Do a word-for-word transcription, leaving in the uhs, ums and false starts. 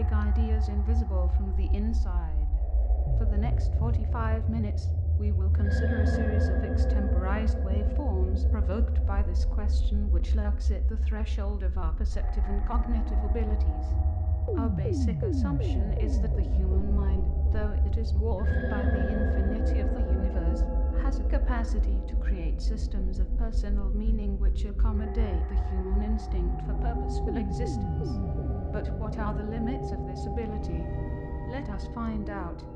make ideas invisible from the inside. For the next forty-five minutes, we will consider a series of extemporized waveforms provoked by this question which lurks at the threshold of our perceptive and cognitive abilities. Our basic assumption is that the human mind, though it is dwarfed by the infinity of the universe, has a capacity to create systems of personal meaning which accommodate the human instinct for purposeful existence. But what are the limits of this ability? Let us find out.